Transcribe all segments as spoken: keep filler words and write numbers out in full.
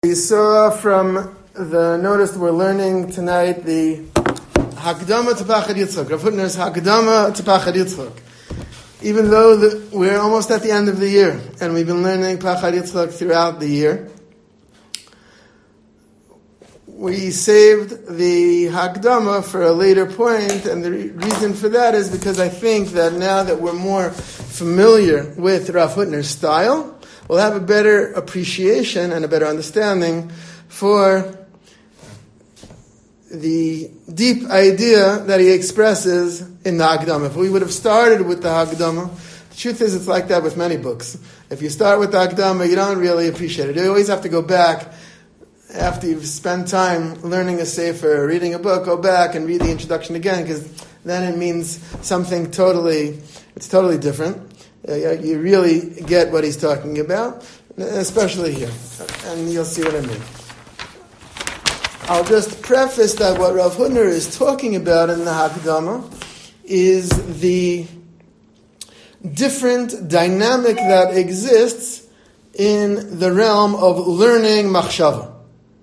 You saw from the notice we're learning tonight the Hakdama to Pachad Yitzchak. Rav Hutner's Hakdama to Pachad Yitzchak. Even though the, we're almost at the end of the year and we've been learning Pachad Yitzchak throughout the year, we saved the Hakdama for a later point, and the re- reason for that is because I think that now that we're more familiar with Rav Hutner's style, we'll have a better appreciation and a better understanding for the deep idea that he expresses in the Hakdama. If we would have started with the Hakdama, the truth is it's like that with many books. If you start with the Hakdama, you don't really appreciate it. You always have to go back after you've spent time learning a sefer, reading a book, go back and read the introduction again, because then it means something totally, it's totally different. Uh, you really get what he's talking about, especially here. And you'll see what I mean. I'll just preface that what Rav Hutner is talking about in the Hakdama is the different dynamic that exists in the realm of learning machshava.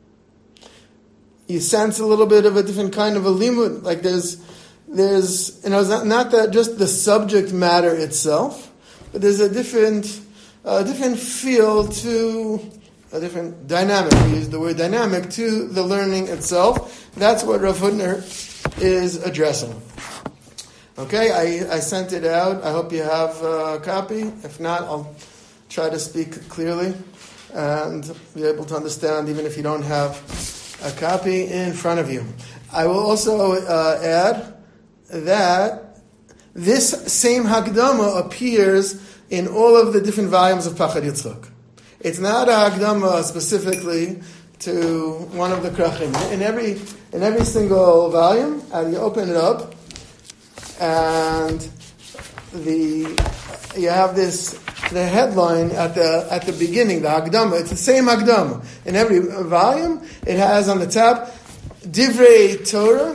You sense a little bit of a different kind of a limud, like there's, there's, you know, it's not, not that just the subject matter itself, but there's a different, a different feel to, a different dynamic. We use the word dynamic to the learning itself. That's what Rav Hutner is addressing. Okay, I, I sent it out. I hope you have a copy. If not, I'll try to speak clearly and be able to understand even if you don't have a copy in front of you. I will also uh, add that this same Hakdama appears in all of the different volumes of Pachad Yitzchak. It's not a Hakdama specifically to one of the Krachim. In every in every single volume, uh, you open it up, and the you have this the headline at the at the beginning, the Hakdama. It's the same Hakdama in every volume. It has on the top Divrei Torah.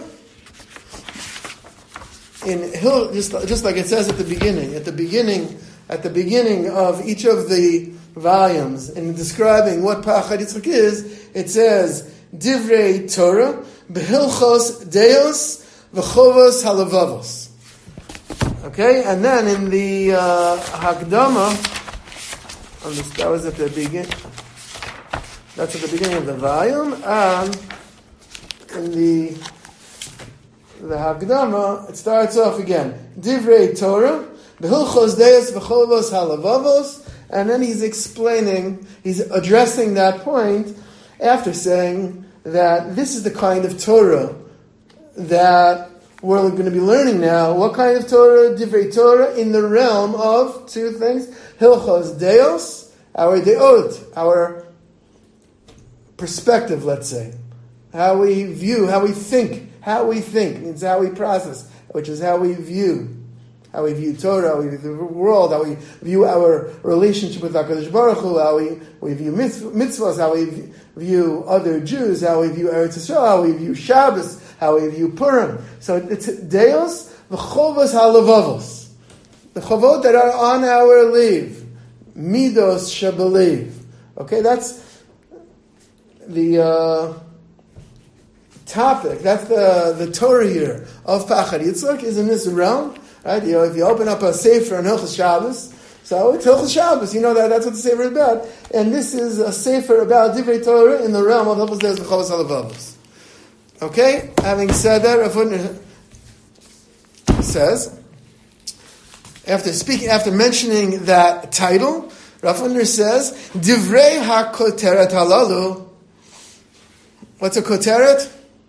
In Hill, just, just like it says at the beginning, at the beginning, at the beginning of each of the volumes, in describing what Pachad Yitzchak is, it says Divrei Torah behilchos deos v'chovos halavavos. Okay, and then in the uh, Hakdama, on this, that was at the beginning. That's at the beginning of the volume, and in the The Hakdama, it starts off again. Divrei Torah, behilchos deos v'chovos halavavos, and then he's explaining, he's addressing that point after saying that this is the kind of Torah that we're going to be learning now. What kind of Torah? Divrei Torah in the realm of two things. Hilchos deos, our deot, our perspective, let's say. How we view, how we think. How we think means how we process, which is how we view, how we view Torah, how we view the world, how we view our relationship with HaKadosh Baruch Hu, how we, we view mitzvahs, how we view other Jews, how we view Eretz Yisrael, how we view Shabbos, how we view Purim. So it's Deos v'chovos halavavos, the chovot that are on our leave, midos shebelev. Okay, that's the. Uh, topic, that's the, the Torah here of Pachad Yitzchak is in this realm, right? You know, if you open up a sefer on Hilchos Shabbos, so it's Hilchos Shabbos, you know that that's what the sefer is about. And this is a sefer about Divrei Torah in the realm of Hilchos Deos v'chovos halavavos. Okay? Having said that, Rav Hutner says, after speaking, after mentioning that title, Rav Hutner says, Divrei ha-koteret halalu. What's a koteret?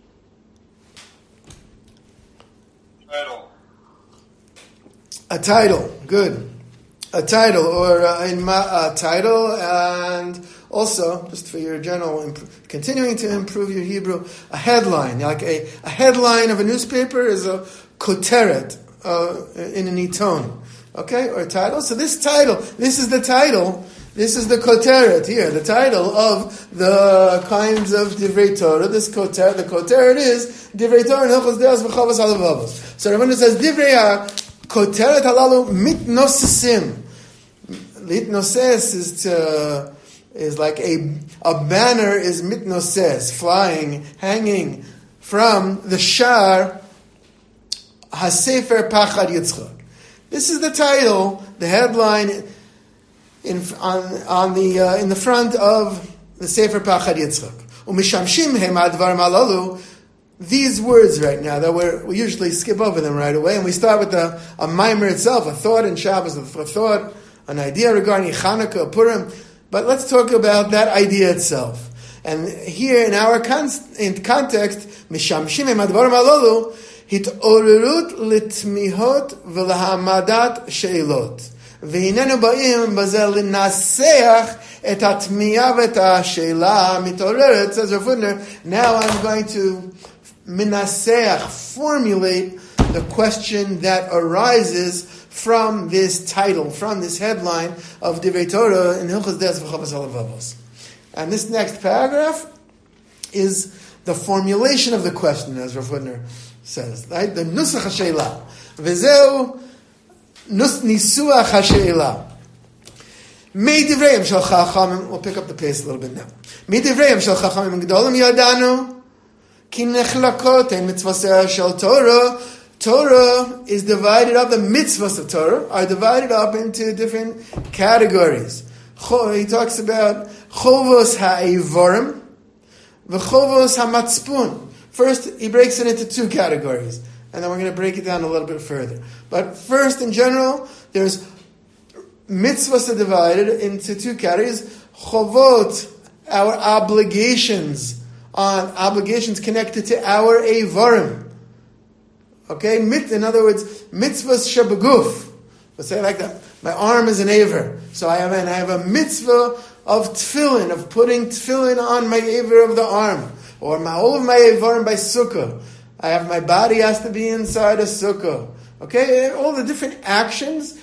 A title, good. A title, or uh, in ma- a title, and also, just for your general, imp- continuing to improve your Hebrew, a headline. Like a, a headline of a newspaper is a koteret uh, in an iton, okay, or a title. So this title, this is the title, this is the koteret here, the title of the kinds of Divrei Torah. This koteret, the koteret is Divrei Torah and Hilchos Deos v'chovos halavavos. So Rav Hutner says Divrei ha Koteret halalu mitnosesim. Litnoses is to is like a a banner is mitnoses, flying, hanging from the Shar HaSefer Pachad Yitzchak. This is the title, the headline in on on the uh, in the front of the Sefer Pachad Yitzchak. Umishamshim hem advarim halalu. These words right now that we're, we usually skip over them right away, and we start with a, a mimer itself, a thought in Shabbos, a thought, an idea regarding Chanukah, Purim. But let's talk about that idea itself. And here in our con- in context, mishamshim em advarim halalu hitorerut litmihot v'lahamadat sheilot. והננו באים בזה לנסח את התמיהה ואת השאלה המתעוררת. Says Rav Hutner, now I'm going to מנסח, formulate the question that arises from this title, from this headline of Divrei Torah in Hilchos Des V'Chavos HaLevavos. And this next paragraph is the formulation of the question, as Rav Hutner says, right? The nusach ha'sheila. V'zeu Nus nisuach ha'sheila. Mei divrayim shel chachamim. We'll pick up the pace a little bit now. Mei divrayim shel chachamim gedolim yadanu ki nechlakot ein mitzvaseh shel Torah. Torah is divided up. The mitzvahs of Torah are divided up into different categories. He talks about chovos ha'evorim v'chovos ha'matzpun. First, he breaks it into two categories. And then we're going to break it down a little bit further. But first, in general, there's mitzvahs are divided into two categories. Chovot, our obligations, on obligations connected to our evarim. Okay, mit, in other words, mitzvahs shebeguf. Let's say it like that. My arm is an aver, so I have an, I have a mitzvah of tefillin, of putting tefillin on my aver of the arm, or my all of my evarim by sukkah. I have my body has to be inside a sukkah. Okay, all the different actions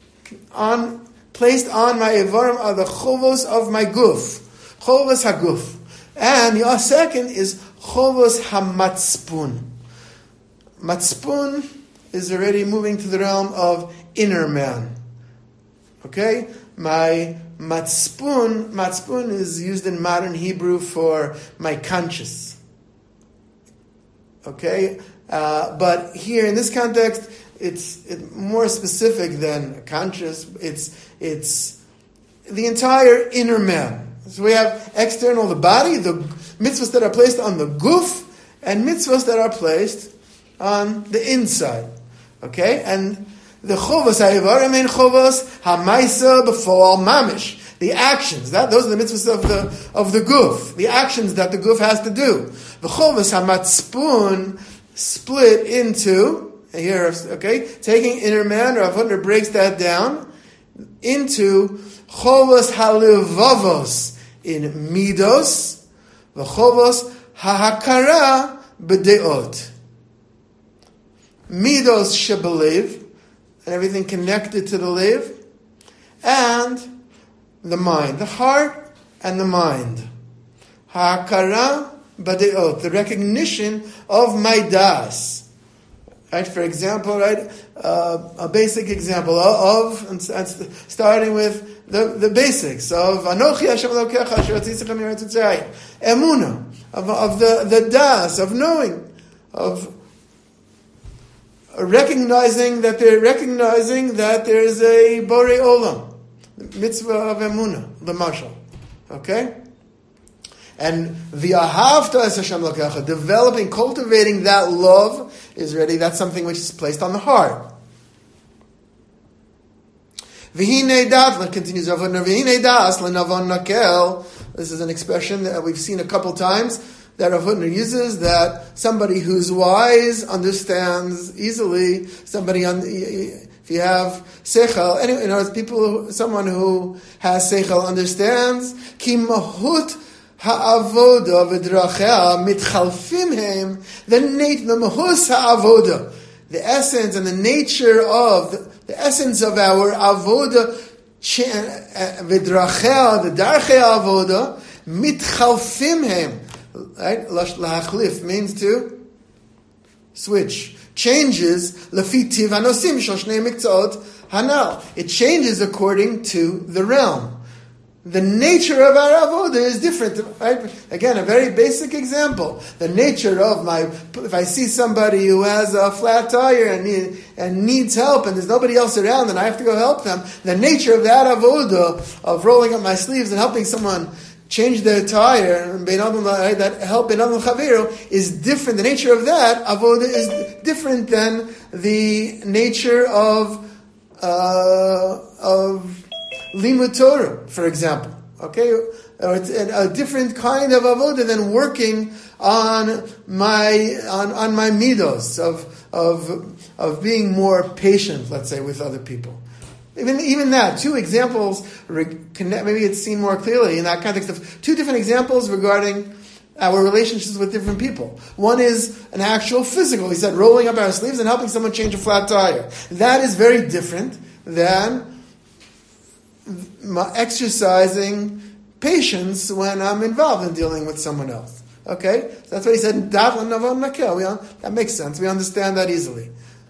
on placed on my evarim are the chovos of my guf, chovos haguf, and the second is chovos hamatzpun. Matzpun is already moving to the realm of inner man. Okay, my matzpun, matzpun is used in modern Hebrew for my conscience. Okay, uh, but here in this context, it's it, more specific than conscious. It's it's the entire inner man. So we have external, the body, the mitzvahs that are placed on the guf, and mitzvahs that are placed on the inside. Okay, and the chovos ha'evarim and chovos ha'maisa b'foal mamish. The actions, that those are the mitzvahs of the of the guf, the actions that the guf has to do. The chovos hamatzpun split into here, okay, taking inner man. Rav Hutner breaks that down into chovos halevavos in midos, the chovos hahakara b'deot. Midos shebelev, and everything connected to the lev, and the mind, the heart and the mind. Ha'akara b'deot, the recognition of my das. Right, for example, right, uh, a basic example of, and, and starting with the, the basics of Anochi Hashem Elokecha Asher Hotzitzechem Me'eretz Mitzrayim, Emunah, of, of the, the das, of knowing, of recognizing that they're recognizing that there is a Borei Olam. Mitzvah of Emunah, the Mashal. Okay? And the Ahavta es Hashem Elokecha, developing, cultivating that love is ready. That's something which is placed on the heart. V'hinei dat, continues Rav Hutner, v'hinei das l'navon nakel. This is an expression that we've seen a couple times that Rav Hutner uses, that somebody who's wise understands easily, somebody on if you have seichel, anyway, in other words, people, someone who has seichel understands, ki mahut ha'avoda v'drachea mitchalfim hem, the nat- the mahus ha'avoda, the essence and the nature of, the, the essence of our avoda, v'drachea, the darchei avoda, mitchalfim hem, right? Lahachlif means to switch. Changes lefitiv anosim shoshnei miktzot hanal. It changes according to the realm. the nature of our avoda is different, right? Again, a very basic example. The nature of my, if I see somebody who has a flat tire and, need, and needs help and there's nobody else around and I have to go help them, the nature of that avoda, of rolling up my sleeves and helping someone change their tire, that help in Adam Chaviru, is different. The nature of that avoda is different than the nature of, uh, of, Limud Torah, for example, okay, or it's a different kind of avodah than working on my on, on my midos of of of being more patient, let's say, with other people. Even even that, two examples. Maybe it's seen more clearly in that context of two different examples regarding our relationships with different people. One is an actual physical. He said rolling up our sleeves and helping someone change a flat tire. That is very different than exercising patience when I'm involved in dealing with someone else. Okay? So that's what he said. That makes sense. We understand that easily.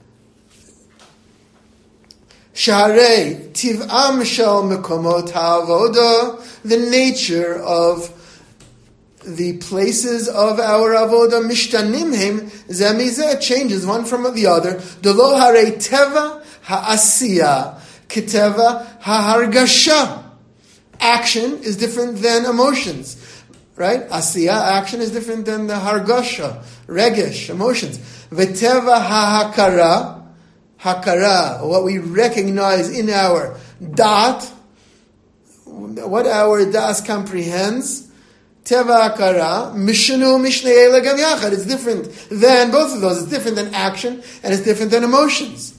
Shaharei tiv'am shel mekomot ha'avoda, the nature of the places of our avoda, mishtanim hem zemizeh, changes one from the other. Delo harei teva ha'asiyah, Keteva ha-hargasha. Action is different than emotions. Right? Asiya, action is different than the hargasha, regesh, emotions. Veteva ha-hakara. Hakara, what we recognize in our dot, what our das comprehends. Teva hakara, mishnu mishnei elegam yachad. It's different than, both of those. It's different than action, and it's different than emotions.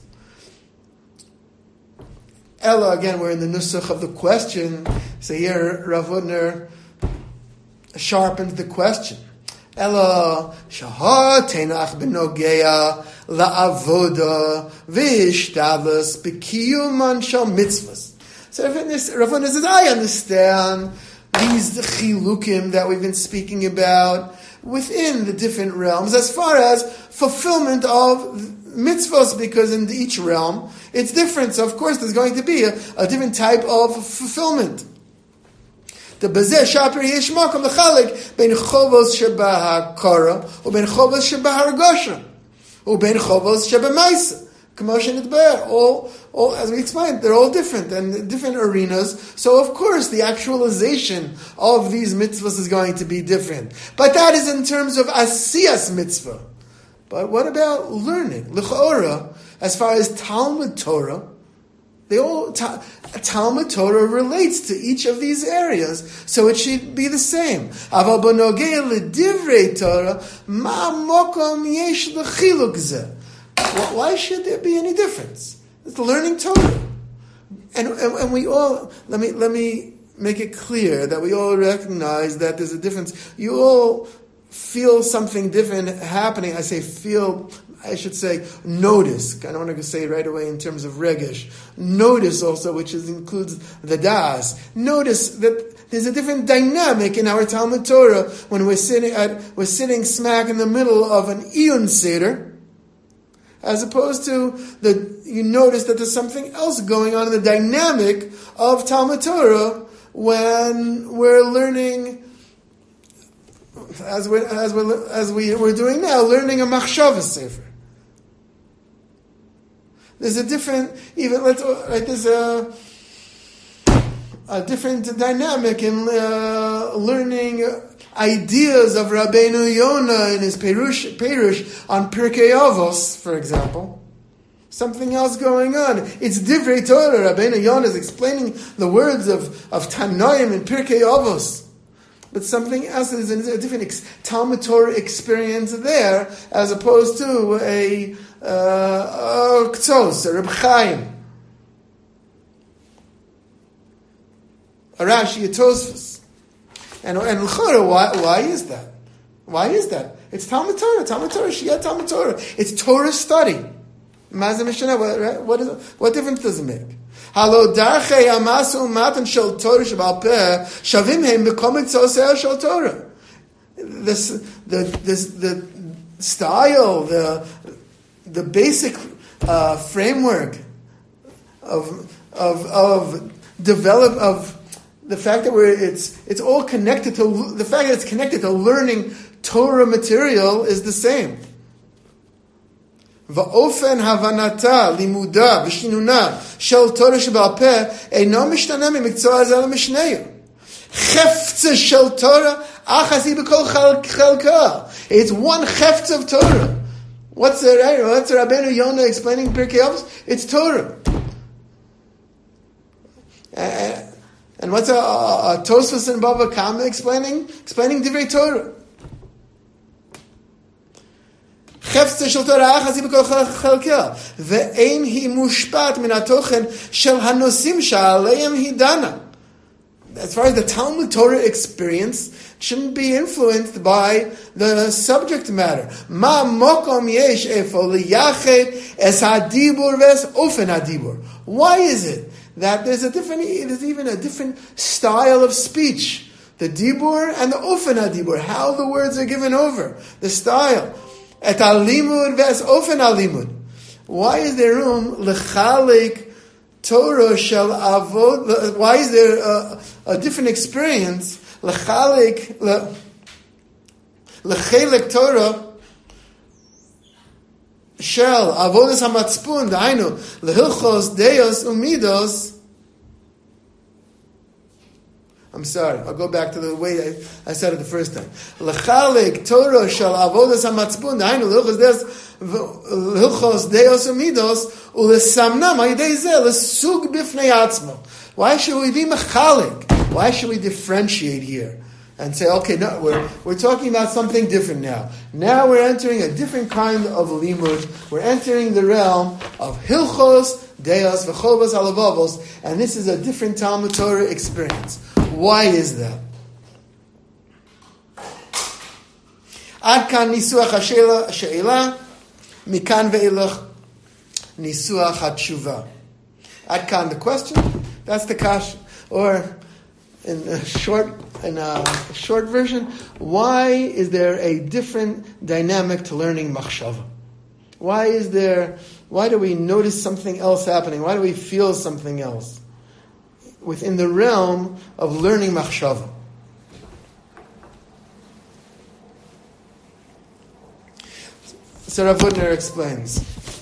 Ella, again, we're in the nusach of the question. So here, Rav Hutner sharpened the question. Ella, shahar tenach b'nogeya la'avoda v'ishtadlus b'kiyuman shal mitzvahs. So Rav Hutner says, I understand these chilukim that we've been speaking about within the different realms as far as fulfillment of mitzvahs, because in each realm it's different. So of course there's going to be a, a different type of fulfillment. The bazeh shaper yesh makom l'chalek ben chovos sheba hakara u ben chovos sheba hargasha u ben chovos sheba ma'isa. Commotion at bear. All, all, as we explained, they're all different and different arenas. So of course the actualization of these mitzvahs is going to be different. But that is in terms of asiyas mitzvah. But what about learning? L'cha'ora, as far as Talmud Torah, they all ta, Talmud Torah relates to each of these areas, so it should be the same. Aval b'nogei l'divrei Torah, ma mokom yesh l'chiluk zeh. Why should there be any difference? It's learning Torah, and, and and we all let me let me make it clear that we all recognize that there's a difference. You all feel something different happening. I say feel, I should say notice. I don't want to say it right away in terms of regesh. Notice also, which is, includes the das. Notice that there's a different dynamic in our Talmud Torah when we're sitting at, we're sitting smack in the middle of an Iyun Seder, as opposed to the, you notice that there's something else going on in the dynamic of Talmud Torah when we're learning, as we're, as we're, as we, we're doing now, learning a Machshava Sefer. There's a different, even, let's, right, there's a, a different dynamic in uh, learning ideas of Rabbeinu Yonah in his Perush, Perush on Pirkei Avos, for example. Something else going on. It's Divrei Torah. Rabbeinu Yonah is explaining the words of, of Tanoim in Pirkei Avos. But something else is a different ex- Talmud Torah experience there, as opposed to a uh, a Ktos, a Reb Chaim, a Rashi, a Tosfos. And and l'chora, why why is that? Why is that? It's Talmud Torah, Talmud Torah, Shia Talmud Torah. It's Torah study. Mazeh Mishnah, what, what, is, what difference does it make? Halo darchei amasu matan shel Torah shebal peh shavim hem bekomit tzoseh shel Torah. This the this the style, the the basic uh, framework of of of develop of the the fact that we're, it's, it's all connected to, the fact that it's connected to learning Torah material is the same. ואופן הבנתה, לימודה ושינונה של תורה שבעל פה אינו משתנה ממקצוע זה למשנהו. חפצה של תורה אחת היא בכל חלקה. It's one chefetz of Torah. What's the right? What's the Rabbeinu Yonah explaining Pirkei Avos? It's Torah. Uh, and what's a, a, a Tosfos and Bava Kama explaining? Explaining Divrei Torah. חפצה של תורה אחת היא בכל חלקה, ואין היא מושפעת מן התוכן של הנושאים שעליהם היא דנה. As far as the Talmud Torah experience, it shouldn't be influenced by the subject matter. מה מקום יש איפה לייחד es hadibur ves ofen hadibur. Why is it that there's a different, there's even a different style of speech? The dibur and the ofen hadibur, how the words are given over, the style. Et alimud ves ofen alimud. Why is there room lechalik Torah shel avod? Why is there a, a different experience lechalik lechelek Torah shel avodas hamatzpun dainu lehilchos deos umidos? I'm sorry, I'll go back to the way I, I said it the first time. L'chalik Torah shel avodas hamatzpun, dainu l'hilchos deos, l'hilchos deos umidos, u'lesamnam ha'yidei zeh, l'sug bifnei atzmo. Why should we be mechalik? Why should we differentiate here? And say, okay, no, we're, we're talking about something different now. Now we're entering a different kind of limud. We're entering the realm of hilchos, deos, v'chovos halavavos, and this is a different Talmud Torah experience. Why is that? Ad kan nisuach ha'she'ela, mikan ve'ilach nisuach ha'tshuva. Ad kan the question, that's the kash. Or in a short, in a short version, why is there a different dynamic to learning machshava? Why is there? Why do we notice something else happening? Why do we feel something else within the realm of learning machshava? So Rav Hutner explains.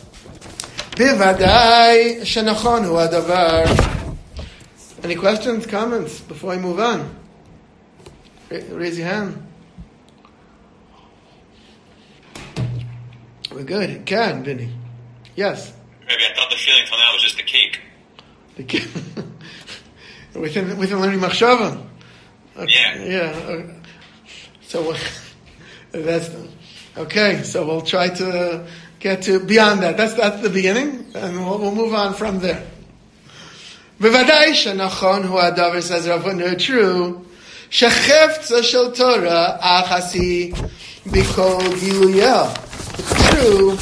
Bivadai shenachon hu hadavar. Any questions, comments before I move on? Raise your hand. We're good. You can, Vinny. Yes. Maybe I thought the feeling till now was just the cake. The cake. within within learning machshava. Okay. Yeah. Yeah. Okay. So that's okay. So we'll try to get to beyond that. That's that's the beginning, and we'll, we'll move on from there. B'vadai shenachon hu hadavar, says Rav Hutner, true. Shechefza shel Torah achasi b'kol giluyah. It's true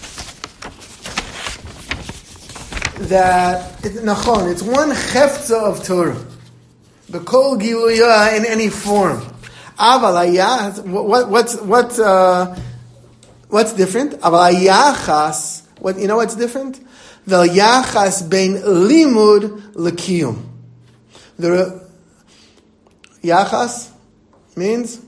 that it's nachon. It's one chefza of Torah, b'kol giluyah, in any form. Aval hayach, what what's what uh, what's different? Aval hayachas, what you know what's different? The yachas bein limud lekiyum. The yachas means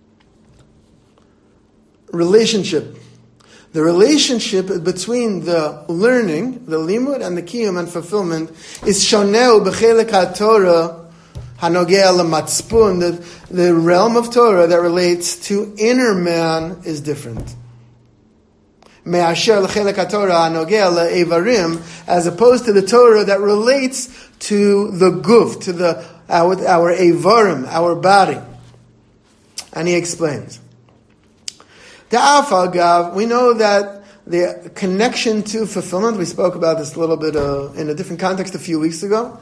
relationship. The relationship between the learning, the limud, and the kiyum and fulfillment is shoneu b'chelek haTorah hanogea lematzpun. The the realm of Torah that relates to inner man is different. Me'asher l'chelek haTorah hanogea le'evarim, as opposed to the Torah that relates to the guf, to the our, our evarim, our body. And he explains. Ta'afagav, we know that the connection to fulfillment, we spoke about this a little bit uh, in a different context a few weeks ago.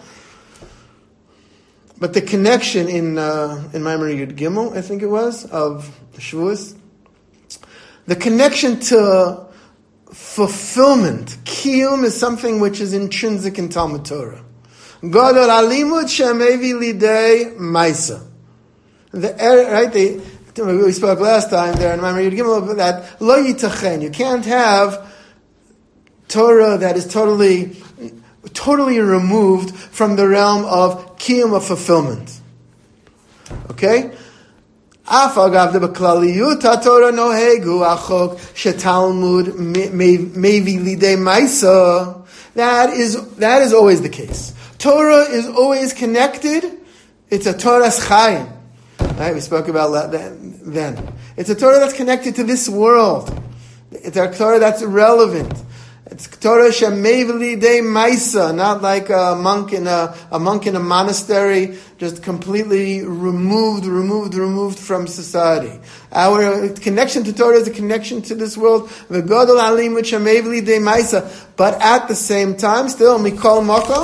But the connection in uh, in Maimar Yud Gimel, I think it was, of Shavuos, the connection to fulfillment, kiyum, is something which is intrinsic in Talmud Torah. Gadol halimud shemevi lidei maisa. The right, the, we spoke last time there in Maimar Yud Gimel that lo yitachen. You can't have Torah that is totally totally removed from the realm of kiyum, of fulfillment. Okay? Af agav b'klaliyut haTorah nohegu achok shetalmud mevi lidei maisa. That is that is always the case. Torah is always connected. It's a Torah's chayim. Right? We spoke about that then. It's a Torah that's connected to this world. It's a Torah that's relevant. It's Torah shemevli de maisa, not like a monk in a, a monk in a monastery, just completely removed, removed, removed from society. Our connection to Torah is a connection to this world. V'godol alimut shemevli de maisa, but at the same time, still mikol makom.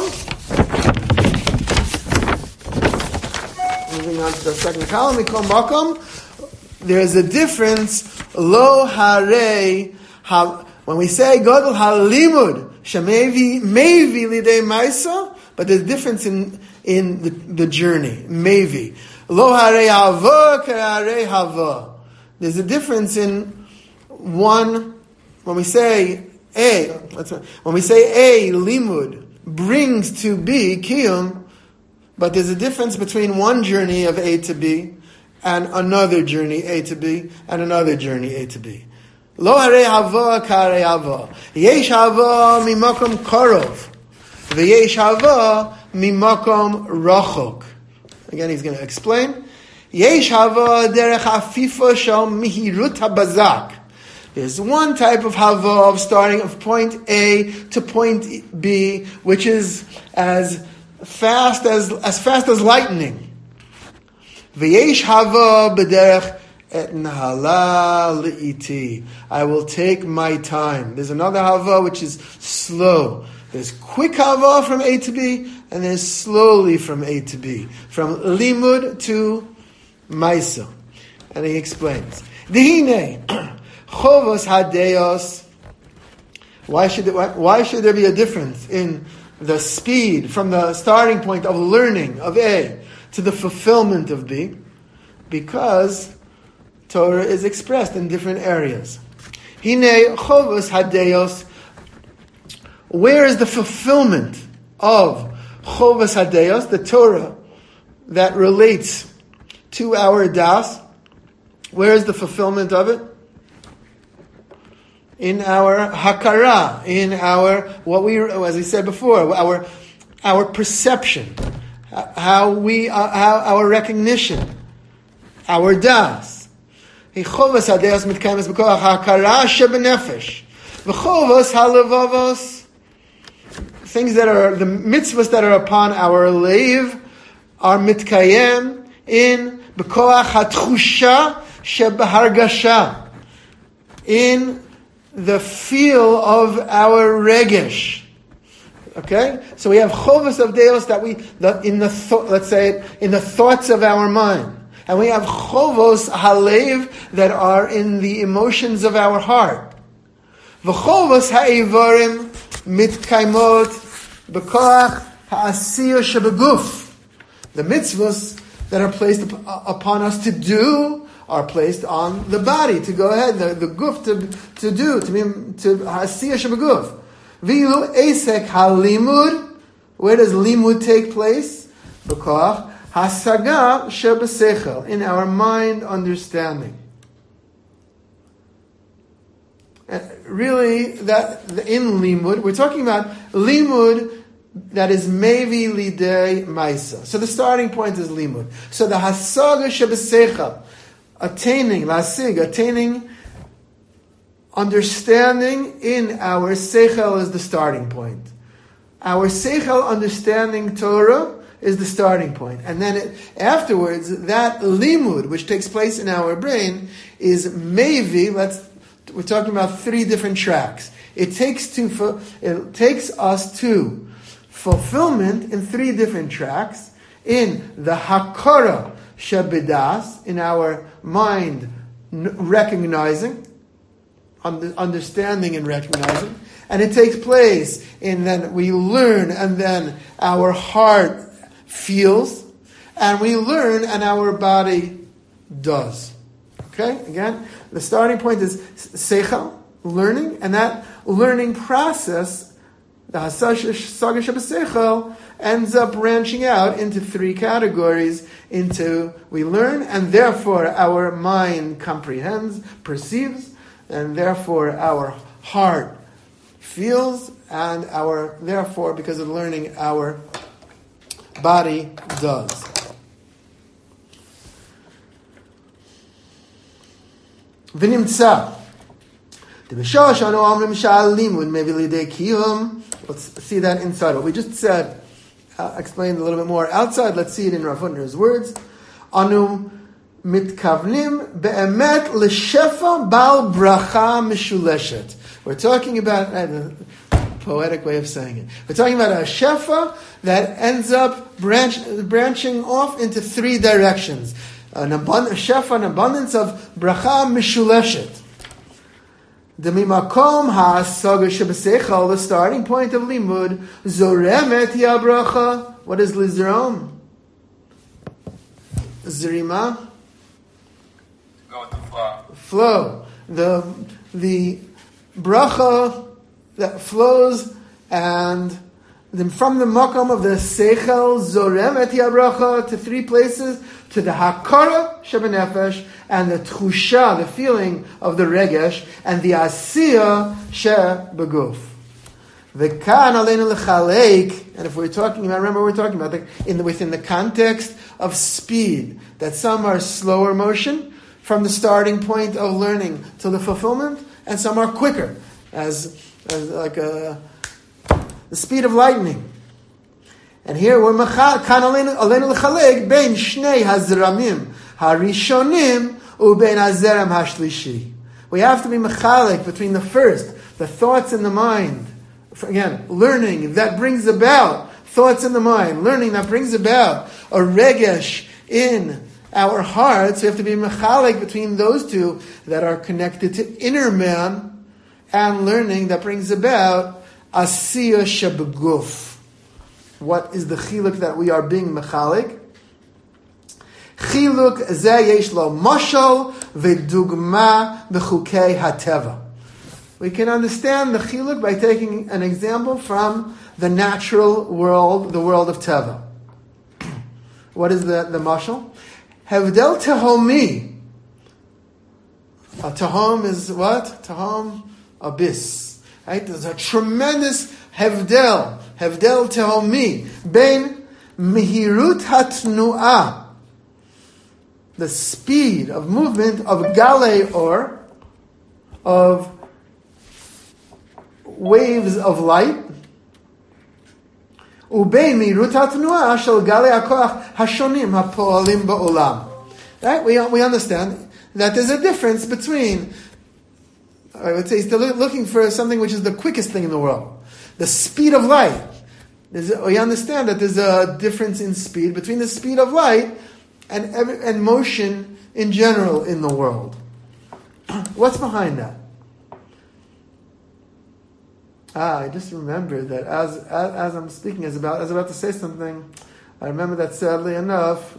Moving on to the second column, mikol makom. There's a difference. Lo harei ha. When we say Godel Halimud Shemevi Mevi Lidei Maisa, but there's a difference in in the, the journey. Mevi Lo Harei Hava Harei Hava. There's a difference in one when we say a. When we say a limud brings to be kiyum, but there's a difference between one journey of A to B and another journey A to B and another journey A to B. Lo harei hava karei hava. Yesh hava mimakom karov. V'yesh hava mimakom rachok. Again, he's going to explain. Yesh hava derech afifa shel mihirut habazak. There's one type of hava of starting of point A to point B, which is as fast as as fast as lightning. V'yesh hava b'derech Et nahala li'iti. I will take my time. There's another hava which is slow. There's quick hava from A to B, and there's slowly from A to B, from limud to maisa. And he explains. Dihine chovos hadeos. Why should why, why should there be a difference in the speed from the starting point of learning of A to the fulfillment of B? Because Torah is expressed in different areas. Hine chovos hadeos. Where is the fulfillment of chovos hadeos, the Torah that relates to our das? Where is the fulfillment of it? In our hakara, in our what we, as I said before, our our perception, how we, how our recognition, our das. Chovos hadeos mitkayemes b'koach hakara shebenefesh. V'chovos halevavos, things that are the mitzvahs that are upon our leiv are mitkayem in b'koach hatchusha shebehargasha, in the feel of our regesh. Okay, so we have chovos hadeos that we that in the th- let's say it, in the thoughts of our mind. And we have chovos halev that are in the emotions of our heart. V'chovos ha'ivarim mitkaimot b'koach ha'asiyah shebeguf. The mitzvahs that are placed upon us to do are placed on the body, to go ahead, the, the guf to, to do, to be to ha'asiyah shebeguf. V'ilu esek halimud. Where does limud take place? B'koach hasaga shebesechel, in our mind understanding. And really, that in limud, we're talking about limud that is mevi lidei maisa. So the starting point is limud. So the hasaga shebesechel, attaining, lasig, attaining understanding in our sechel is the starting point. Our sechel understanding Torah is the starting point. And then it, afterwards, that limud, which takes place in our brain, is mevi. Let's, we're talking about three different tracks. It takes to, it takes us to fulfillment in three different tracks. In the hakara shebedas, in our mind recognizing, understanding and recognizing. And it takes place in then we learn and then our heart feels, and we learn and our body does. Okay? Again, the starting point is seichel, learning, and that learning process The Hasaga Shabasechel ends up branching out into three categories. Into we learn, and therefore our mind comprehends, perceives, and therefore our heart feels, and our therefore because of learning our body does. V'nimtza. Let's see that inside. What we just said, uh, explained a little bit more outside. Let's see it in Rav Hutner's words. Anu mitkavnim be'emet l'shefa bal bracha mishuleshet. We're talking about uh, a poetic way of saying it. We're talking about a shefa that ends up branch, branching off into three directions. An abund- a shefa, an abundance of bracha mishuleshet. Demimakom ha'asaga shebasechal, the starting point of limud, zoremet yabracha. What is lizrom? Zrima? Go with the flow. Flow. The, the bracha that flows, and then from the makom of the seichel, zoremet yabracha, to three places, to the hakara shebenefesh, and the tchusha, the feeling of the regesh, and the asiya shebeguf. V'kan aleinu lechalek, and if we're talking about, remember we're talking about the, in the, within the context of speed, that some are slower motion from the starting point of learning to the fulfillment, and some are quicker, as, as like a, the speed of lightning. And here we're kan aleinu lechalek bein shnei hazramim harishonim ubein hazerem hashlishi. We have to be mechalek between the first, the thoughts in the mind. Again, learning that brings about thoughts in the mind. Learning that brings about a regesh in our hearts. We have to be mechalek between those two that are connected to inner man, and learning that brings about asiya shebeguf. What is the chiluk that we are being mechalek? Chiluk zeh yesh lo mashal v'dugma b'chukei hateva. We can understand the chiluk by taking an example from the natural world, the world of teva. What is the, the mashal? Hevdel tehomi. A tehom is what? Tehom, abyss. Right? There's a tremendous hevdel. Hevdel tehomi. Bein mihirut hatnu'ah. The speed of movement of galei or of waves of light. Ubein mihirut hatnu'ah shel galei hakoach hashonim hapo'alim ba'olam. Right? We, we understand that there's a difference between, I would say, still looking for something which is the quickest thing in the world. The speed of light. There's a, we understand that there's a difference in speed between the speed of light and every, and motion in general in the world. What's behind that? Ah, I just remembered that as as, as I'm speaking, as about as about to say something, I remember that sadly enough,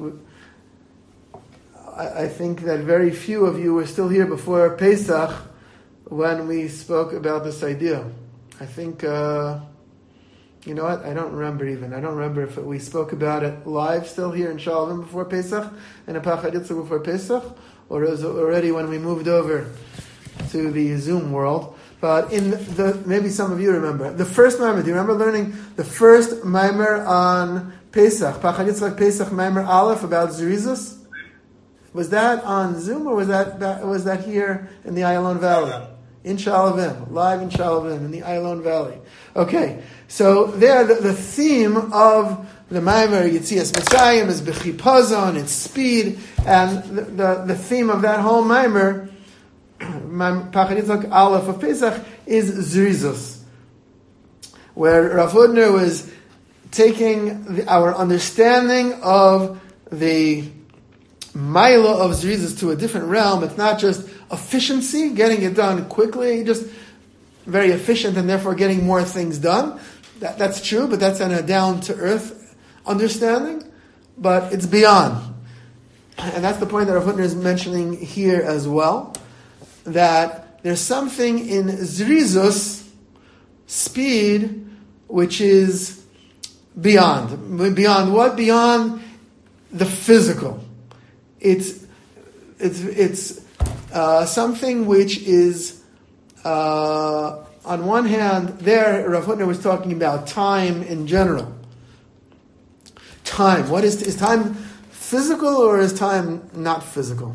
I, I think that very few of you were still here before Pesach when we spoke about this idea. I think, uh, you know what, I don't remember even. I don't remember if we spoke about it live still here in Shalom before Pesach, and in Pachad Yitzchak before Pesach, or it was already when we moved over to the Zoom world. But in the, maybe some of you remember, the first Maimer, do you remember learning the first Maimer on Pesach, Pachad Yitzchak Pesach Maimer Aleph about Zerizus? Was that on Zoom, or was that was that here in the Ayalon Valley? In Shalavim, live in Shalavim, in the Ayalon Valley. Okay, so there, the, the theme of the Maimer Yitzias Mitzrayim is b'chipazon, it's speed, and the, the, the theme of that whole Maimer, Pachad Yitzchak Aleph of Pesach, is Zerizus, where Rav Hutner was taking the, our understanding of the Maila of Zerizus to a different realm. It's not just efficiency, getting it done quickly, just very efficient and therefore getting more things done. That, that's true, but that's on a down-to-earth understanding. But it's beyond. And that's the point that Rav Hutner is mentioning here as well, that there's something in Zerizus, speed, which is beyond. Beyond what? Beyond the physical. It's it's it's uh, something which is uh, on one hand. There, Rav Hutner was talking about time in general. Time. What is is time physical or is time not physical?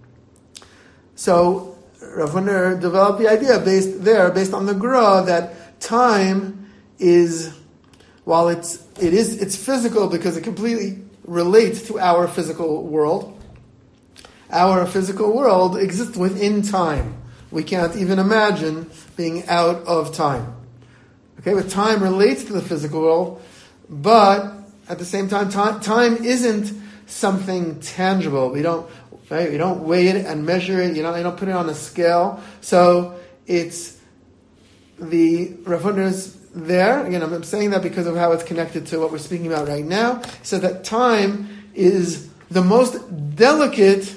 So Rav Hutner developed the idea based there, based on the Gra, that time is, while it's it is it's physical because it completely relates to our physical world. Our physical world exists within time. We can't even imagine being out of time. Okay, but time relates to the physical world, but at the same time, time, time isn't something tangible. We don't, right? We don't weigh it and measure it. You know, you don't put it on a scale. So it's the Rav Hutner's there. Again, I'm saying that because of how it's connected to what we're speaking about right now. So that time is the most delicate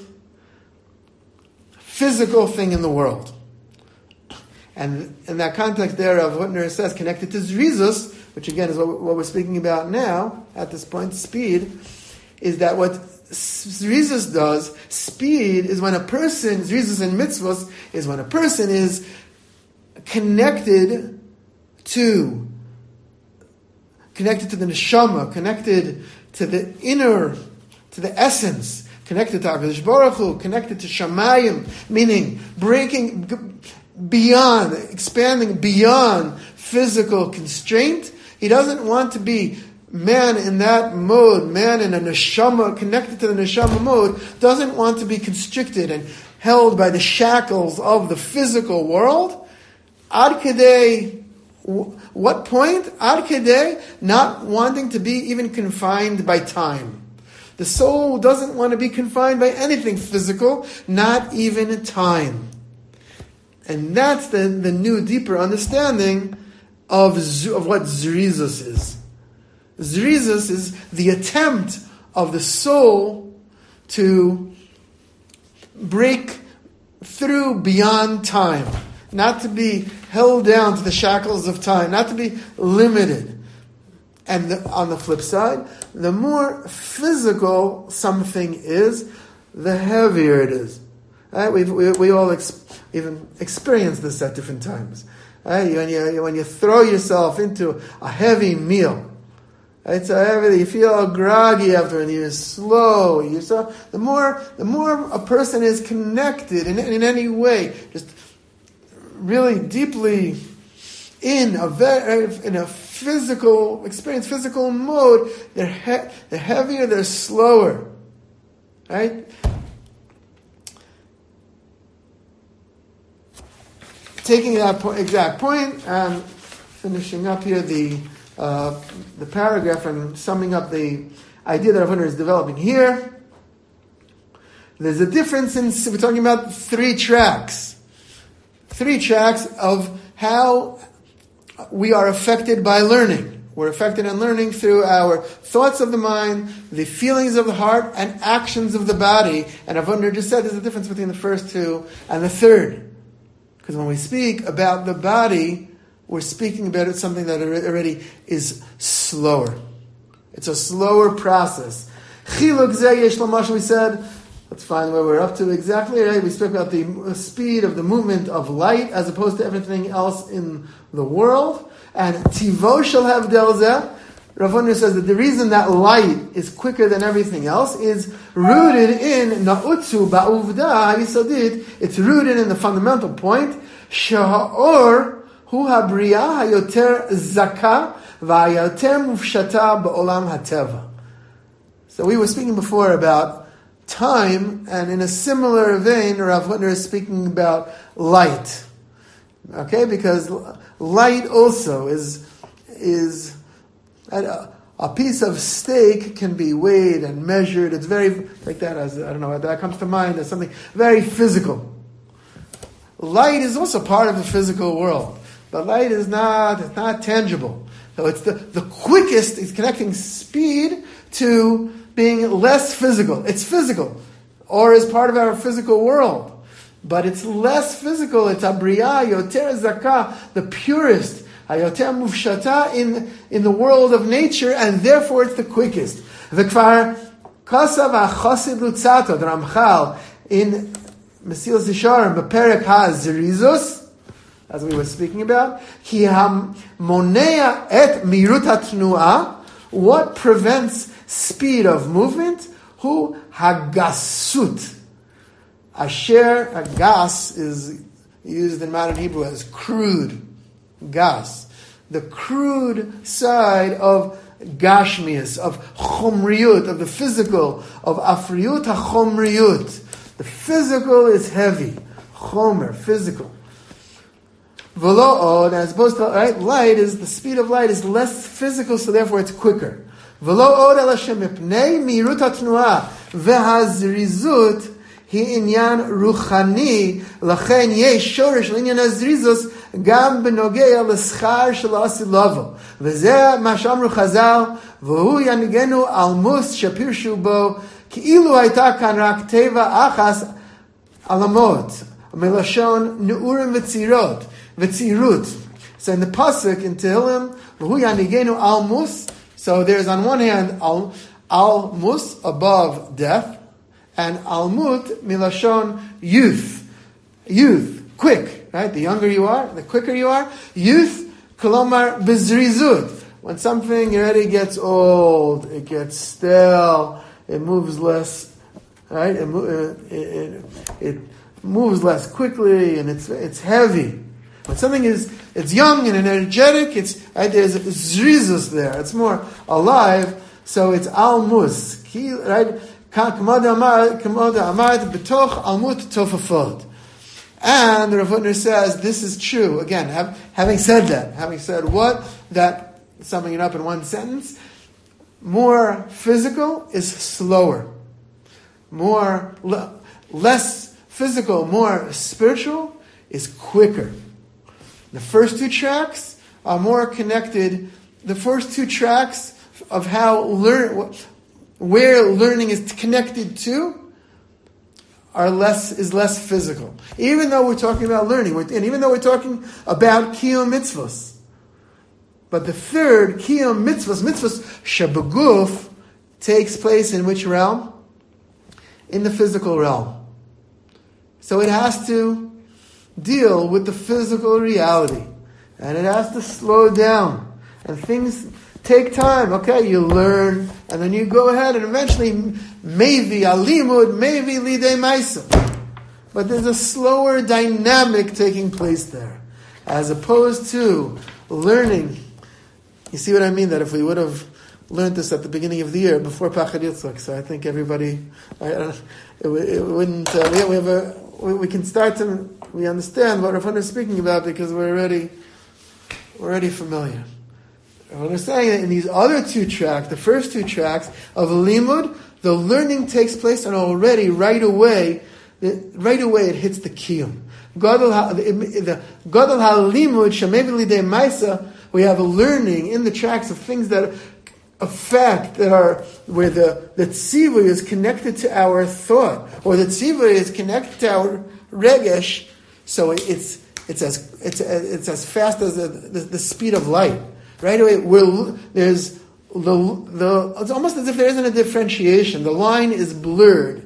physical thing in the world. And in that context there, Rav Hutner says, connected to Zrizus, which again is what, what we're speaking about now, at this point, speed, is that what Zrizus does, speed, is when a person, Zrizus and mitzvahs, is when a person is connected to, connected to the neshama, connected to the inner, to the essence, connected to HaKadosh Baruch Hu, connected to Shamayim, meaning breaking beyond, expanding beyond physical constraint. He doesn't want to be man in that mode, man in a neshama, connected to the neshama mode, doesn't want to be constricted and held by the shackles of the physical world. Ad kedei, what point? Ad kedei, not wanting to be even confined by time. The soul doesn't want to be confined by anything physical, not even time. And that's the, the new, deeper understanding of, of what Zrizus is. Zrizus is the attempt of the soul to break through beyond time, not to be held down to the shackles of time, not to be limited. And the, on the flip side, the more physical something is, the heavier it is. Right? We've, we we all ex, even experienced this at different times. Right? When you when you throw yourself into a heavy meal, right? So heavy, you feel groggy after, and you're slow. You so the more the more a person is connected in in any way, just really deeply in a very, in a physical experience, physical mode, they're he, the heavier, they're slower, right? Taking that po- exact point and finishing up here the uh, the paragraph and summing up the idea that Rav Hutner is developing here. There's a difference in, we're talking about three tracks. Three tracks of how we are affected by learning. We're affected in learning through our thoughts of the mind, the feelings of the heart, and actions of the body. And Rav Hutner just said there's a difference between the first two and the third. Because when we speak about the body, we're speaking about it, something that already is slower. It's a slower process. Chiluk zeh yesh lamash, we said, let's find where we're up to exactly. Right? We spoke about the speed of the movement of light as opposed to everything else in the world. And tivo shel havdel zeh, Rav Hutner says that the reason that light is quicker than everything else is rooted in na'utzu ba'uvda yisodit. It's rooted in the fundamental point, sha'or hu habriya hayoter zaka va'hayoter mufshata ba'olam hateva. So we were speaking before about time, and in a similar vein, Rav Hutner is speaking about light. Okay, because light also is is a, a piece of steak can be weighed and measured. It's very like that. As I don't know, that comes to mind as something very physical. Light is also part of the physical world, but light is not it's not tangible. So it's the the quickest. It's connecting speed to being less physical. It's physical, or is part of our physical world, but it's less physical. It's abriya yoter zakah, the purest, Hayoter mufshata in in the world of nature, and therefore it's the quickest. V'kvar kasav hachosid lutzato, the Ramchal in Mesilas Yesharim, Beperek HaZirizus, as we were speaking about, ki hamonea et mirut hatnuah, what prevents speed of movement? Hu hagasut. Asher, hagas is used in modern Hebrew as crude. Gas. The crude side of gashmius, of chomriyut, of the physical, of afriyut ha-chomriyut. The physical is heavy. Chomer, physical. V'lo od, as opposed to right, light, is the speed of light is less physical, so therefore it's quicker. V'lo od el Hashem mipnei mirut hatnuah v'hazrizut hi inyan ruchani lachen yesh shorish l'inyan hazrizus gam benogea l'schar shel asilavo v'zeh ma shamru chazal v'hu yanigenu almus shapirshu bo ki'ilu hayta kan rak teva achas alamot melashon neurim v'tzirot v'tzirut. So in the pasuk in Tehillim, v'hu yanigenu almus. So there's on one hand al almus, above death, and almut milashon, youth, youth, quick. Right, the younger you are, the quicker you are. Youth, kolomar bezrizut. When something already gets old, it gets stale, it moves less. Right, it, it, it, it moves less quickly, and it's it's heavy. When something is it's young and energetic, it's right, there's zrizus there. It's more alive, so it's almus. Right, kamoda amar kamoda amar betoch almut tofafod. And the Rav Hutner says this is true. Again, have, having said that, having said what that summing it up in one sentence, more physical is slower. More le, less physical, more spiritual is quicker. The first two tracks are more connected. The first two tracks of how learn, where learning is connected to, are less is less physical. Even though we're talking about learning, and even though we're talking about kiyum mitzvos, but the third kiyum mitzvos, mitzvos shabaguf, takes place in which realm? In the physical realm. So it has to deal with the physical reality. And it has to slow down. And things take time. Okay, you learn, and then you go ahead, and eventually, maybe alimud, maybe lidei maisa. But there's a slower dynamic taking place there. As opposed to learning. You see what I mean? That if we would have learned this at the beginning of the year, before Pachad Yitzchak, so I think everybody, I, I, it, it wouldn't, uh, we, we have a, we, we can start to, we understand what Rav Hutner is speaking about because we're already, we're already familiar. Rav Hutner is saying that in these other two tracks, the first two tracks of Limud, the learning takes place and already right away, right away it hits the kiyum. Gadol ha-limud shemevi lidei maisa, we have a learning in the tracks of things that affect, that are, where the, the tzivui is connected to our thought, or the tzivui is connected to our regesh, so it's it's as it's it's as fast as the, the, the speed of light. Right away, we're, there's the the it's almost as if there isn't a differentiation. The line is blurred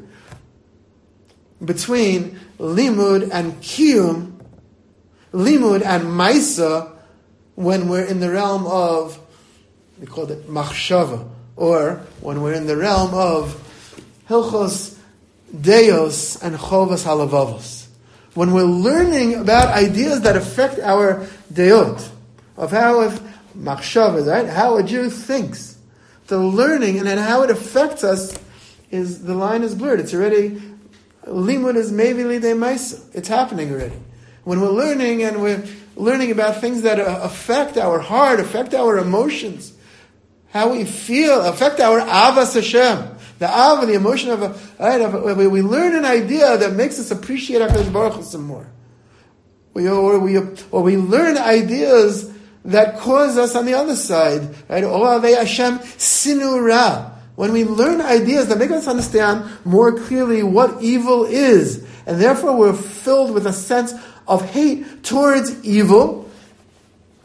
between limud and kiyum, limud and maisa, when we're in the realm of, we call it machshava, or when we're in the realm of hilchos deos and chovas halavavos. When we're learning about ideas that affect our deot, of how if machshava, right, how a Jew thinks, the learning and then how it affects us, is the line is blurred. It's already, limud is maybe lidei maisa. It's happening already. When we're learning and we're learning about things that affect our heart, affect our emotions, how we feel, affect our avas Hashem, the ava, the emotion of, a, right, of a, we learn an idea that makes us appreciate HaKadosh Baruch Hu some more. We, or, we, or we learn ideas that cause us on the other side, right? Ohavei Hashem sinu ra. When we learn ideas that make us understand more clearly what evil is, and therefore we're filled with a sense of hate towards evil,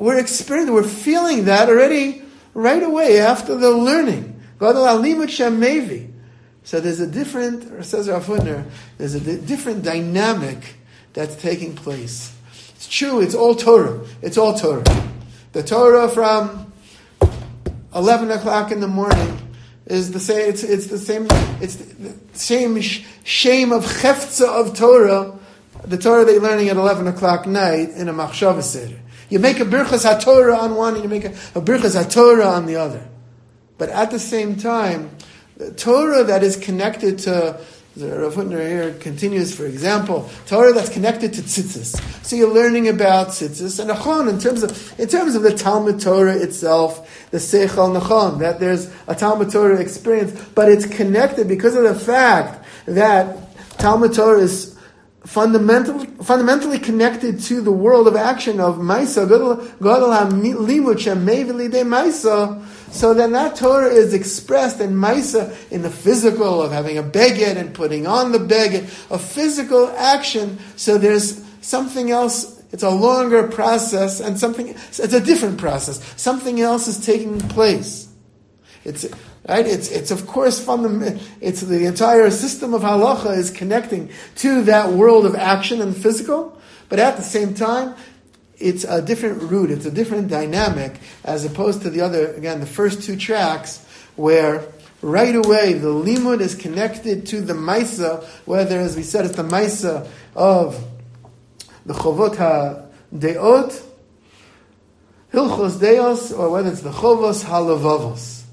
we're experiencing, we're feeling that already right away after the learning. Gadol halimud shemevi. So there's a different, says Rav Hutner, there's a di- different dynamic that's taking place. It's true, it's all Torah. It's all Torah. The Torah from eleven o'clock in the morning is the same, it's, it's the same, it's the same sh- shame of chefza of Torah, the Torah that you're learning at eleven o'clock night in a machshava seder. You make a birchas HaTorah on one and you make a, a birchas HaTorah on the other. But at the same time, the Torah that is connected to, Rav Hutner here continues, for example, Torah that's connected to tzitzis. So you're learning about tzitzis, and nachon, in terms of in terms of the Talmud Torah itself, the seichel nachon, that there's a Talmud Torah experience, but it's connected because of the fact that Talmud Torah is fundamental, fundamentally connected to the world of action of Maisa, Gadol HaLimud Shemevi Lidei Maisa. So then that Torah is expressed in Maisa, in the physical of having a beged and putting on the beged, a physical action. So there's something else, it's a longer process, and something, it's a different process. Something else is taking place. It's, right? It's, it's of course fundamental, it's the entire system of halacha is connecting to that world of action and physical, but at the same time, it's a different route, it's a different dynamic, as opposed to the other, again, the first two tracks, where right away the limud is connected to the maisa, whether, as we said, it's the maisa of the chovot ha-deot, hilchos deos, or whether it's the chovos ha-levavos.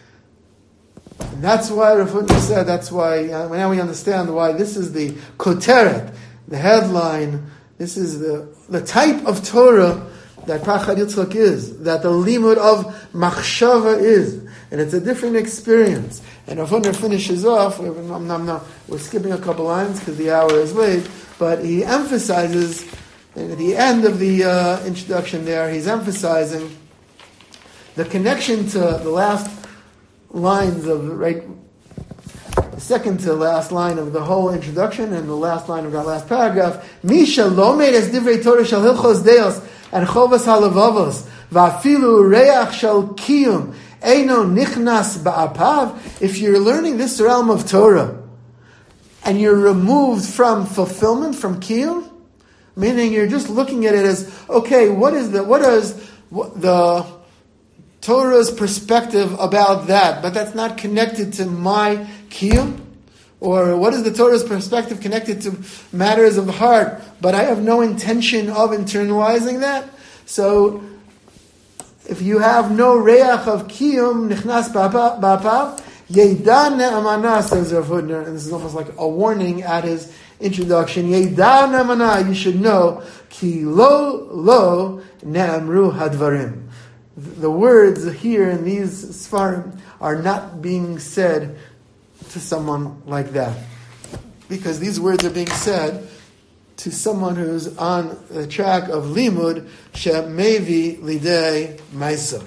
And that's why Rav Hutner said, that's why, uh, now we understand why this is the koteret, the headline. This is the, the type of Torah that Pachad Yitzchak is, that the limud of machshava is. And it's a different experience. And Rav Hutner finishes off, we're, no, no, no, we're skipping a couple lines because the hour is late, but he emphasizes, and at the end of the uh, introduction there, he's emphasizing the connection to the last lines of, right, the second to last line of the whole introduction and the last line of that last paragraph. Misha lomed es divrei Torah shel hilchos deos and chovas halavavos va'afilu reach shel kiyum eino nichnas ba'apav. If you're learning this realm of Torah and you're removed from fulfillment, from kiyum, meaning you're just looking at it as, okay, what is the what is what, the Torah's perspective about that, but that's not connected to my kiyum? Or what is the Torah's perspective connected to matters of the heart, but I have no intention of internalizing that? So, if you have no reach of kiyum, nichnas ba'apav, yedan ne'amana, says Rav Hutner, and this is almost like a warning at his introduction, yedan ne'amana, you should know, ki lo lo ne'amru hadvarim. The words here in these Sfarim are not being said to someone like that. Because these words are being said to someone who's on the track of Limud, Shemevi Lidei Maisa.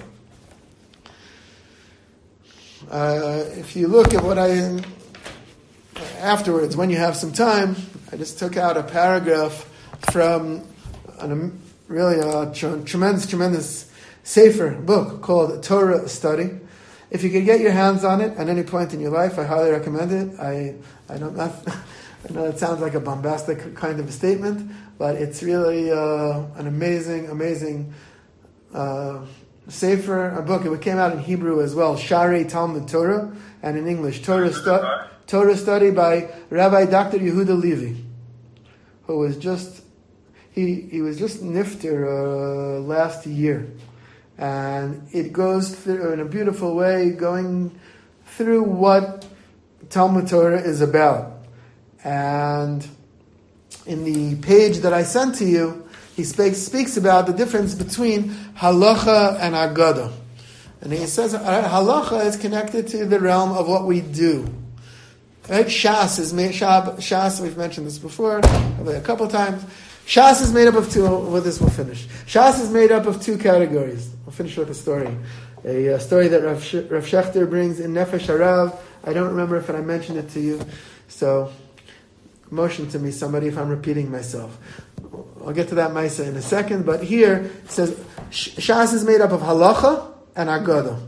Uh, if you look at what I, afterwards, when you have some time, I just took out a paragraph from an, really a tremendous, tremendous Sefer book called Torah Study. If you could get your hands on it at any point in your life, I highly recommend it. I I don't not, I know it sounds like a bombastic kind of a statement, but it's really uh, an amazing, amazing uh, Sefer, a book. It came out in Hebrew as well, Sharei Talmud Torah, and in English, Torah, stu- Torah Study by Rabbi Doctor Yehuda Levi, who was just he he was just nifter uh, last year. And it goes through in a beautiful way, going through what Talmud Torah is about. And in the page that I sent to you, he speaks, speaks about the difference between halacha and agada. And he says halacha is connected to the realm of what we do. Right? Shas is made, Shas, we've mentioned this before, a couple of times. Shas is made up of two, with this we'll finish. Shas is made up of two categories. We'll finish with a story. A, a story that Rav, Sh- Rav Shechter brings in Nefesh Harav. I don't remember if I mentioned it to you, so motion to me somebody if I'm repeating myself. I'll get to that Maisa in a second, but here it says Shas is made up of halacha and agada.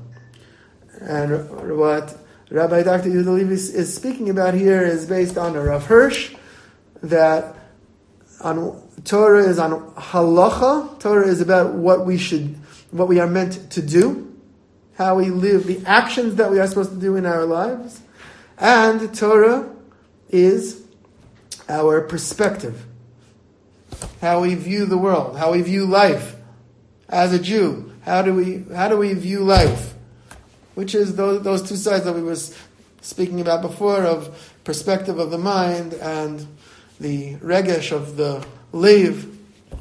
And what Rabbi Doctor Yehuda Levi is speaking about here is based on a Rav Hirsch, that on Torah is on halacha. Torah is about what we should, what we are meant to do, how we live, the actions that we are supposed to do in our lives. And Torah is our perspective, how we view the world, how we view life as a Jew. How do we how do we view life? Which is those those two sides that we were speaking about before, of perspective of the mind and the regesh of the leiv,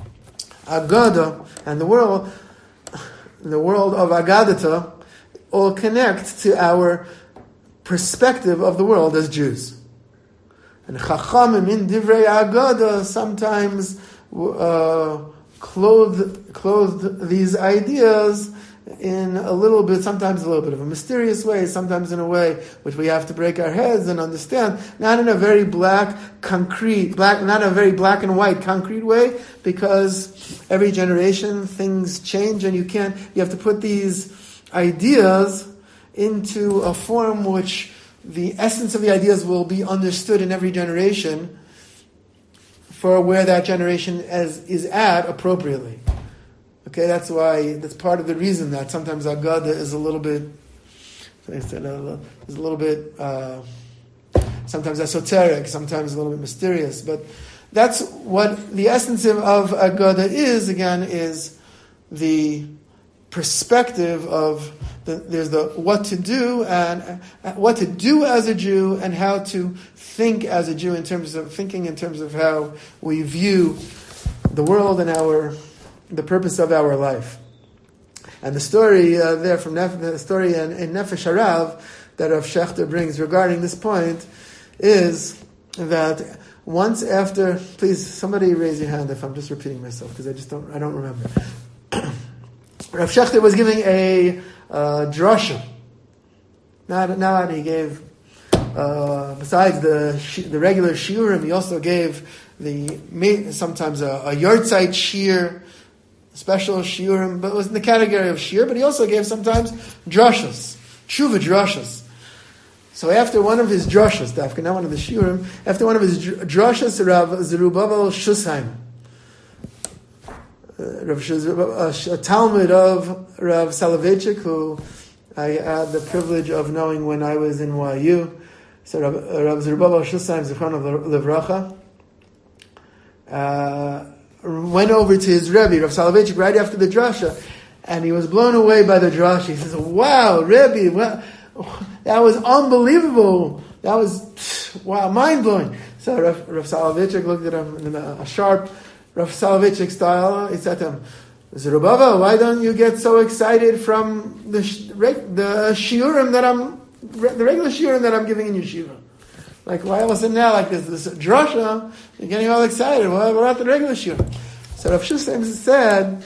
agada, and the world, the world of agadata, all connect to our perspective of the world as Jews. And Chachamim in Divrei Agada sometimes uh, clothed, clothed these ideas in a little bit, sometimes a little bit of a mysterious way, sometimes in a way which we have to break our heads and understand, not in a very black, concrete, black, not a very black and white, concrete way, because every generation things change and you can't, you have to put these ideas into a form which the essence of the ideas will be understood in every generation for where that generation is, is at appropriately. Okay, that's why, that's part of the reason that sometimes Agada is a little bit, is a little bit, uh, sometimes esoteric, sometimes a little bit mysterious. But that's what the essence of, of Agada is, again, is the perspective of the, there's the what to do and uh, what to do as a Jew and how to think as a Jew in terms of thinking in terms of how we view the world and our the purpose of our life. And the story uh, there from Nef- the story in, in Nefesh Harav that Rav Shechter brings regarding this point is that once after, please somebody raise your hand if I'm just repeating myself because I just don't I don't remember. Rav Shechter was giving a uh, drasha. Now, now he gave, uh, besides the the regular shiurim, he also gave the sometimes a, a yortzeit shiur, special shiurim, but it was in the category of shiur. But he also gave sometimes drashas, tshuva drashas. So after one of his drashas, dafka, not one of the shiurim, after one of his drashas, Rav Zerubbabel Shushaim, Uh, Rav Shuz, uh, a Talmud of Rav Soloveitchik, who I had the privilege of knowing when I was in Y U. So Rav, uh, Rav Zerubbabel Shushaim Zichron of Livracha uh, went over to his Rebbe, Rav Soloveitchik, right after the drasha, and he was blown away by the drasha. He says, "Wow, Rebbe, wow, that was unbelievable. That was wow, mind blowing." So Rav, Rav Soloveitchik looked at him in a, a sharp Rav Soloveitchik style. He said to him, "Zerubbabel, why don't you get so excited from the the shiurim that I'm, the regular shiurim that I'm giving in yeshiva? Like, why all of a sudden now, like this, this drasha, you're getting all excited? What about the regular shiurim?" So Rav Shushaim said,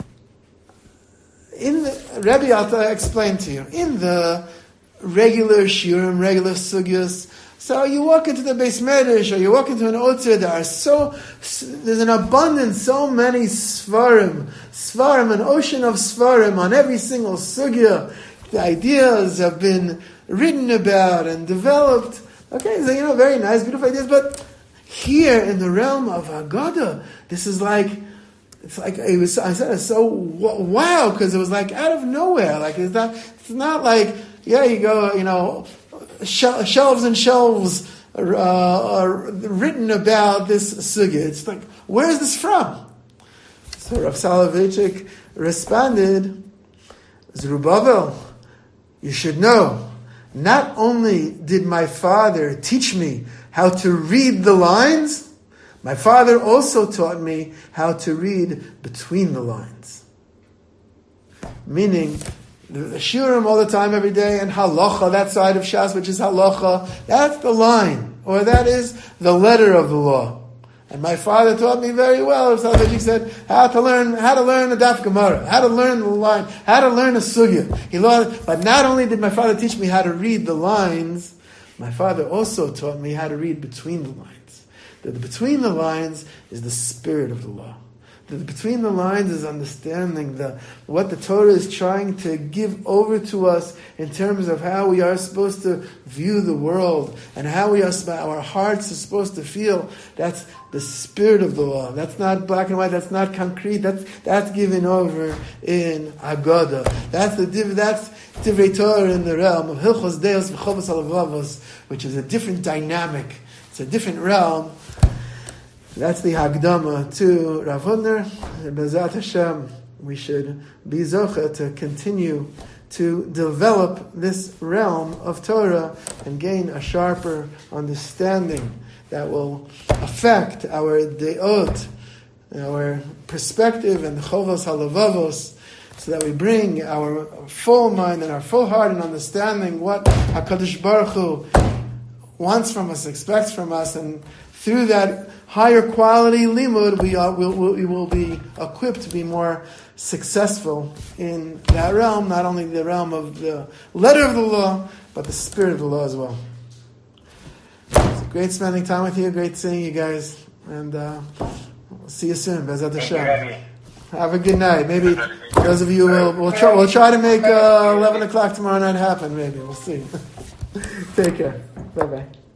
in the, Rebbe, I'll explain to you, in the regular shiurim, regular sugyas, so you walk into the Beis Medrash or you walk into an Otzir, there are so, there's an abundance, so many svarim, svarim, an ocean of svarim on every single sugya. The ideas have been written about and developed. Okay, so you know, very nice, beautiful ideas, but here in the realm of Agada, this is like, it's like, it was, I said it's so wow, because it was like out of nowhere. Like, it's not, it's not like, yeah, you go, you know, shelves and shelves are, uh, are written about this sugya. It's like, where is this from? So Rav Soloveitchik responded, "Zerubbabel, you should know, not only did my father teach me how to read the lines, my father also taught me how to read between the lines." Meaning, the shiurim all the time, every day, and halacha, that side of Shas, which is halacha, that's the line, or that is the letter of the law. And my father taught me very well. He said how to learn, how to learn a daf gemara, how to learn the line, how to learn a sugya. He learned, but not only did my father teach me how to read the lines, my father also taught me how to read between the lines. That between the lines is the spirit of the law. That between the lines is understanding the what the Torah is trying to give over to us in terms of how we are supposed to view the world and how we are our hearts are supposed to feel. That's the spirit of the law. That's not black and white. That's not concrete. That's that's given over in Agada. That's the that's Divrei Torah in the realm of Hilchos Deos v'Chovos Halavavos, which is a different dynamic. It's a different realm. That's the Hagdama to Rav Hutner. B'ezrat Hashem, we should be zocha to continue to develop this realm of Torah and gain a sharper understanding that will affect our deot, our perspective and the chovos halavavos, so that we bring our full mind and our full heart in understanding what HaKadosh Baruch Hu wants from us, expects from us, and through that higher quality limud, we, are, we'll, we'll, we will be equipped to be more successful in that realm, not only the realm of the letter of the law, but the spirit of the law as well. It's great spending time with you, great seeing you guys, and uh, we'll see you soon. B'ezrat Hashem. Have a good night. Maybe those of you will we'll try, we'll try to make uh, eleven o'clock tomorrow night happen. Maybe we'll see. Take care. Bye bye.